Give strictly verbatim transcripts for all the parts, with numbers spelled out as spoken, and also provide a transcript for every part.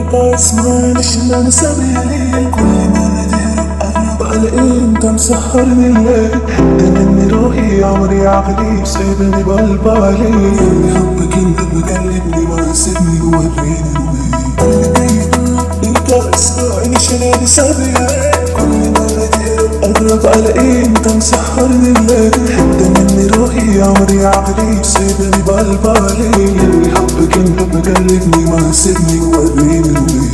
اسمعليش اللي انا سابق ليك، كل مرة تهرب اغلب على ايه انت مسهرني الليل. ده مني روحي عمري عقلي سايبني بقلب عليك، حبك انت مقلبني ما سيبني جوا الرين انت اسمعليش اللي انا سابق ليك، كل مرة تهرب اغلب على ايه انت مسهرني الليل. ده مني روحي عمري عقلي سايبني بقلب عليك، حبك انت مقلبني ما سيبني جوا الرين الوين.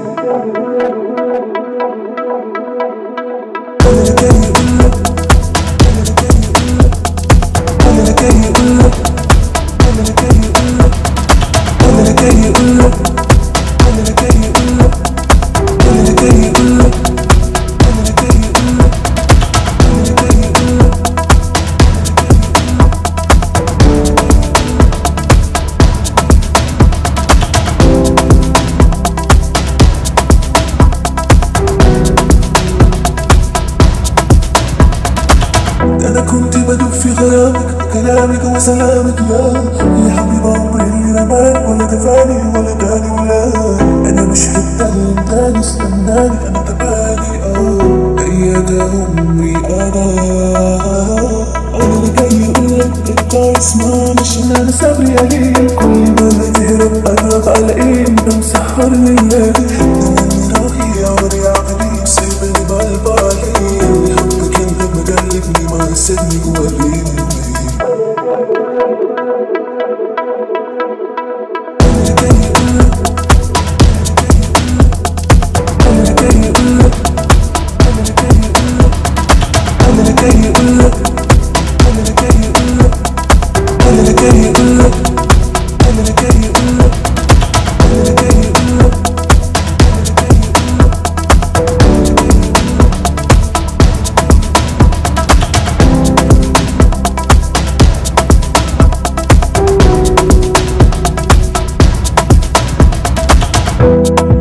أنا كنت بدوب في غرامك كلامك وسلامك، لا يا حبيب عمري اللي رماك ولا دفاني ولا داني ولا أنا مش هتاني تاني استناني أنا تباني اه هي ده عمري أنا أنا اللي جاي أقولك أنت اسمعليش إن أنا صبري عليك، كل مرة تهرب أقرب على إيه أنت مسحرني الليل. ده مني روحي عمري عقلي سيبني بقلب عليك، حبك أنت مقلبني ما سيبني جوا الرين الوين.